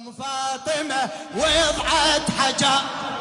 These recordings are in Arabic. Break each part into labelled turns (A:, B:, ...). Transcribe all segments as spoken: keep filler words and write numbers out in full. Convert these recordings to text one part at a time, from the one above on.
A: أم فاطمة وضعت حجر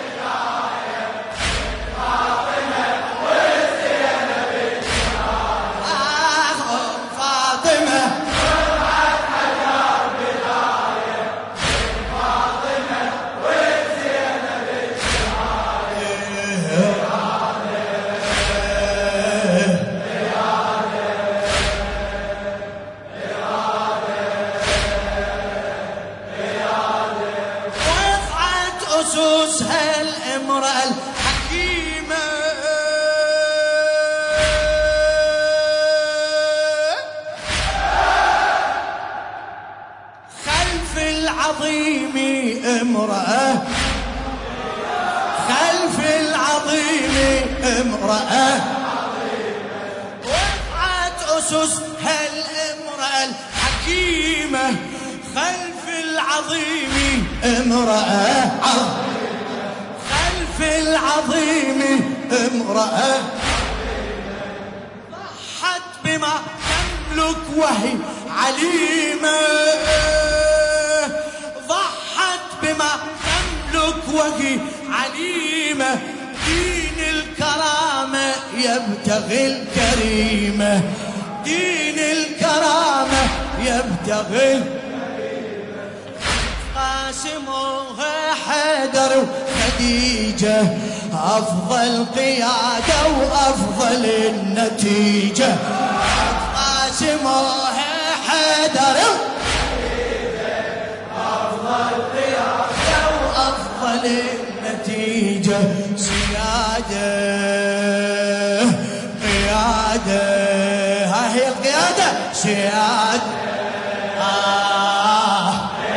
A: فاطمة وزينب آه أم فاطمة وضعت حجر بداية فاطمة وزينب أسوسها الامرأة الحكيمة خلف العظيم امرأة خلف العظيم امرأة وضعت أسوسها الامرأة الحكيمة خلف العظيم امرأة خلف العظيم امرأة ضحت بما تملك وهي عليمة ضحت بما تملك وهي عليمة دين الكرامة يبتغي الكريمة دين الكرامة يبتغي قاسموها حيدر وخديجة أفضل قيادة وأفضل النتيجة قاسموها حيدر وخديجة أفضل قيادة وأفضل النتيجة سيادة قيادة ها هي القيادة سيادة آه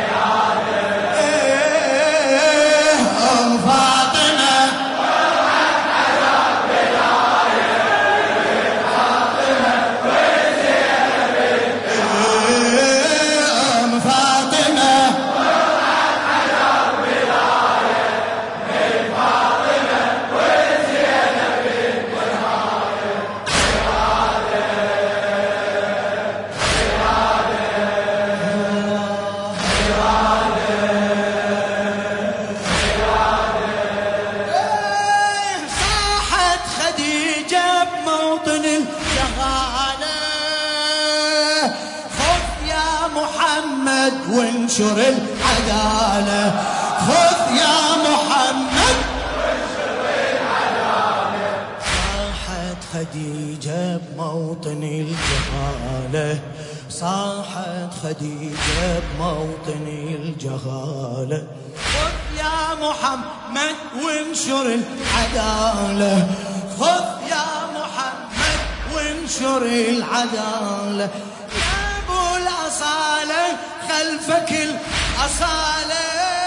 A: وانشر العدالة خذ يا محمد وانشر العدالة صاحت خديجة بموطن الجهالة صاحت خديجة بموطن الجهالة خذ يا محمد وانشر العدالة خذ يا محمد وانشر العدالة يا ابو الأصالة خلفك الأصالة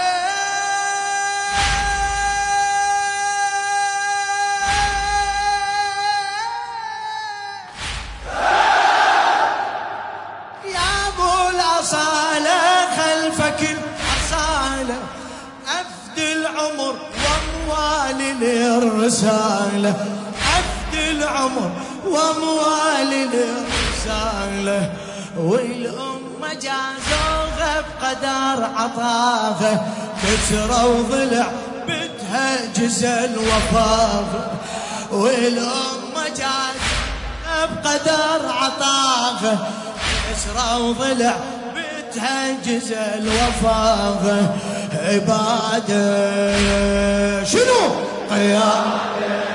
A: يا ابو الأصالة خلفك الأصالة أفدي العمر واموالي للرسالة أفدي العمر واموالي للرسالة والأم جازوها بقدر عطاها كسرة وضلع بتها جزل وفاها والأم جازوها بقدر عطاها كسرة وضلع بتها جزل وفاها عبادة شنو قيادة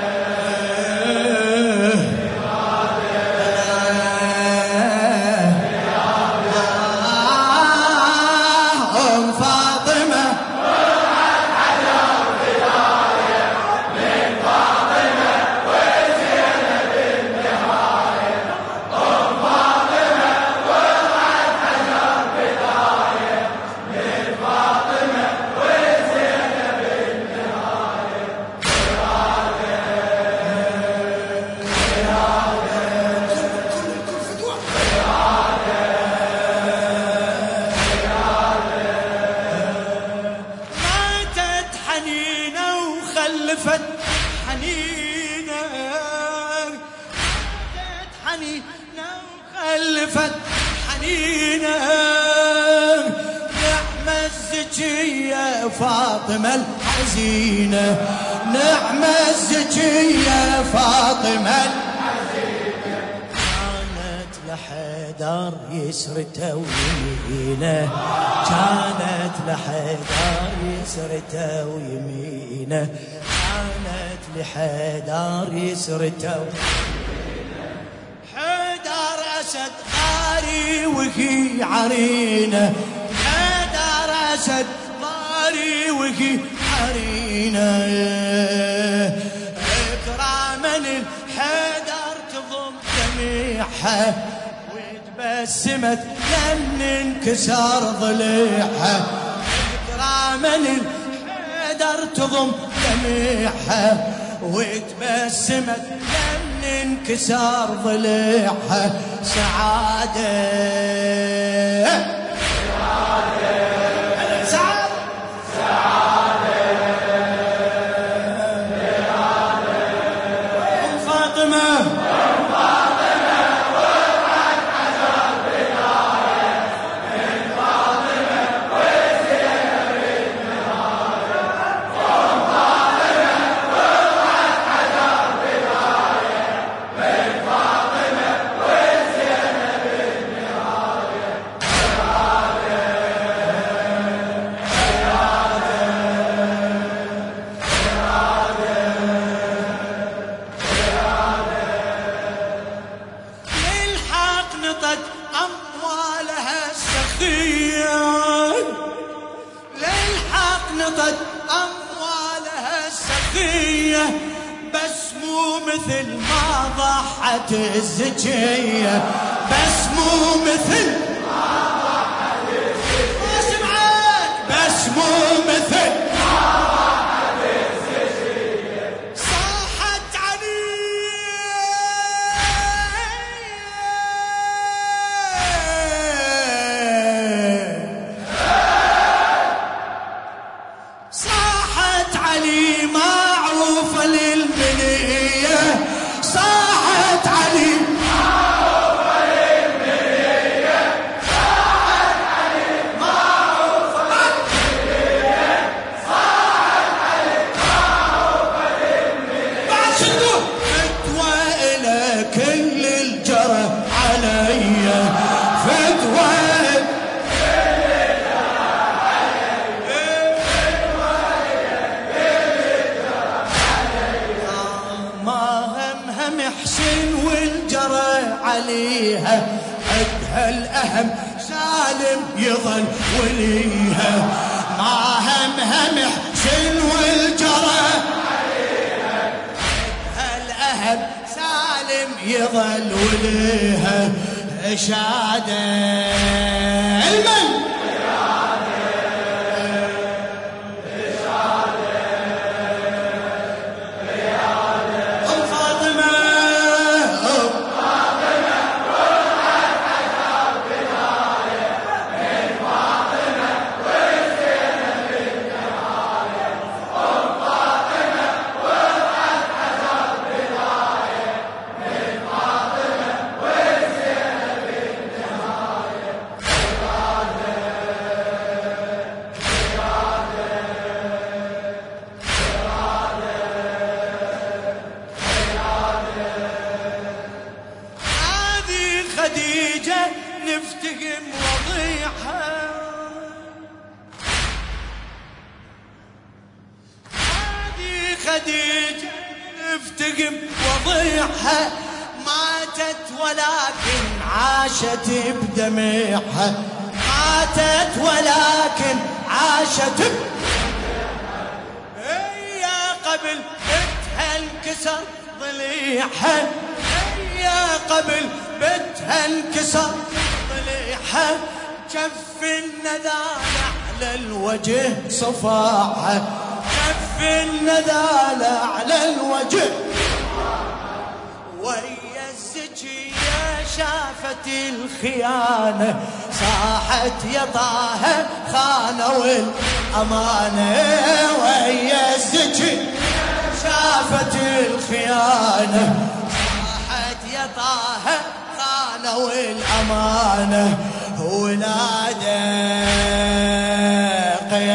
A: خلفت حنينة حنينة وخلفت حنينة نعم الزج الزكية فاطمة الحزينة، نعم الزكية فاطمة الحزينة، كانت لحيدر يسرته ويمينه، كانت لحيدر يسرته ويمينه، كانت لحيدر يسرته ويمينه، حيدر أسد غاري وهي عرينه، حيدر أسد غاري وهي عرينه، إكراما الحيدر تضم جميعها، وتبسمت لمن انكسر ضليعها، إكراما الحيدر تضم جميعها، وتبسمت لمن انكسر ضليعها، سعادة بس مو مثل ما ضحت الزكية، بس مو مثل ما ضحت الزكية، بس مو مثل ما ضحت الزكية، صاحت علي صاحت علي معروفة للمنية، صاحت علي معروفة للمنية، صاحت علي معروفة للمنية، صاحت علي معروفة للمنية، بعد شنو فتوى إلى كل الجرى علي، فتوى محسن والجرى عليها، عدها الأهم سالم يظل وليها، ما همها محسن والجرى عليها، عدها الأهم سالم يظل وليها، إشادة المن خديجة نفتهم وضيعها، هذه خديجة نفتهم وضيعها، ماتت ولكن عاشت بدمعها، ماتت ولكن عاشت بدمعها، هي قبل بتها انكسر ضليعها، هي قبل بتها انكسر ضليعها، كف النذال على الوجه صفاعها، كف النذال على الوجه، وهي الزكية شافت الخيانة، صاحت يا طه خانوا الأمانة، وهي الزكية شافت الخيانة، صاحت يا طه خانوا الأمانة، ونادى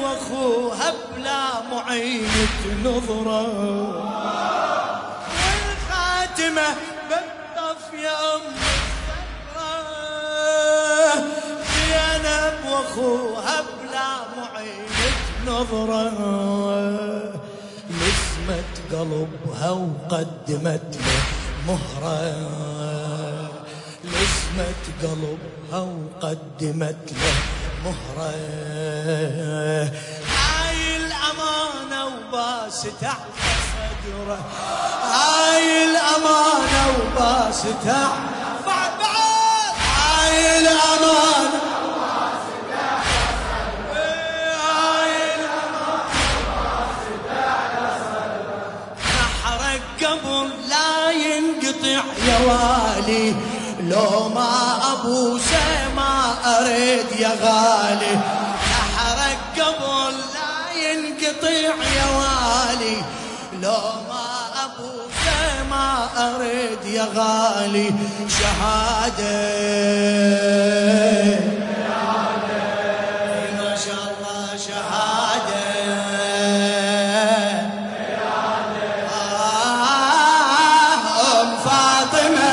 A: واخوها بلا معينة نظرة، والخاتمة بالطف يا ام الزهرة، زينب واخوها بلا معينة نظرة، لسمت قلبها وقدمت له مهرة، لسمت قلبها وقدمت له مهرة، هاي الأمانة وباست على صدره، هاي الأمانة وباست بعد بعد، هاي الأمانة وباست على صدره، هاي الأمانة وباست على صدره، نحرك قبل لا ينقطع يا والي، لو ما أبوسه ما أريد يا غالي، نحرك قبل لا ينقطع يا والي، لو ما أبوسه ما أريد يا غالي، شهادة ما شاء الله شهادة آه أم فاطمة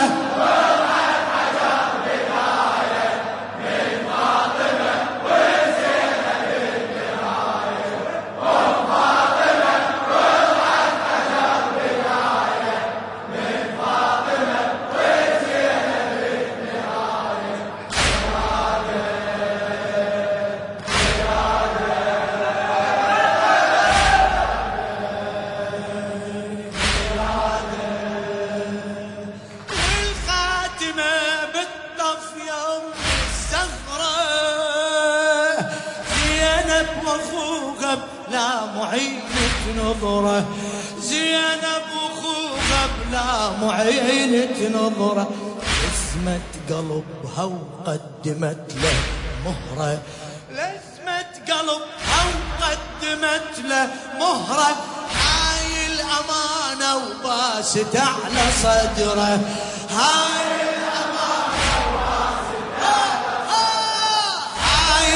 A: لا معينة نظرة، زينب وخوها بلا معينة نظرة، لسمت قلبها وقدمت له مهرة، لسمت قلبها وقدمت له مهرة، هاي الأمانة وباست على صدره، هاي الأمانة وباست على صدره، هاي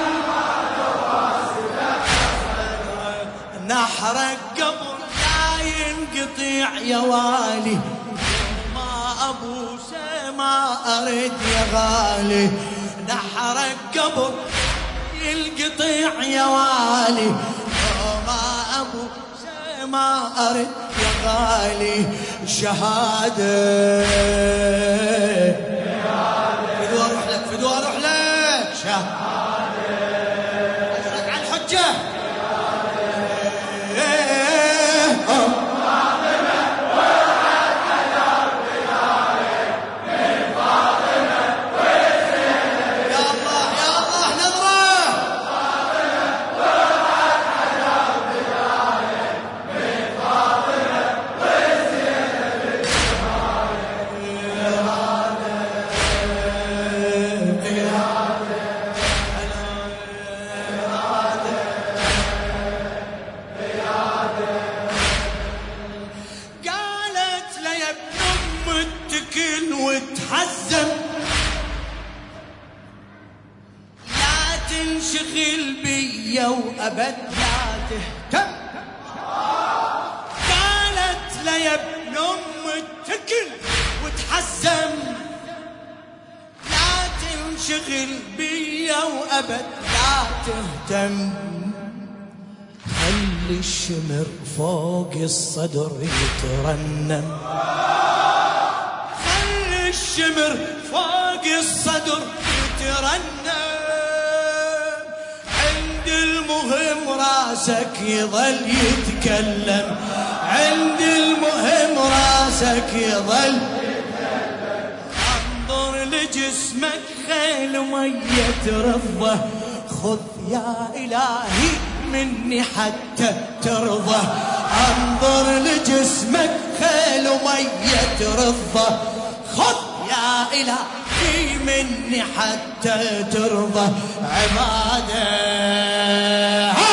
A: نحرك قبل لا ينقطع يا والي، ما أبوسه ما أريد يا غالي، نحرك قبل ينقطع يا والي، ما أبوسه ما أريد يا غالي، شهادة فدوى أروح لك فدوى أروح لك شهادة أشرك على الحجة وتحزم، لا تنشغل بيا وأبد لا تهتم، قالت له يا ابن أم اتكل وتحزم، لا تنشغل بيا وأبد لا تهتم، خلي الشمر فوق الصدر يترنم، الشمر فوق الصدر يترنم، عند المهم راسك يظل يتكلم، عند المهم راسك يظل يتكلم، انظر لجسمك خيل مية ترضى، خذ يا إلهي مني حتى ترضى، انظر لجسمك خيل مية ترضى، خذ يا إلهي مني حتى ترضى، عباده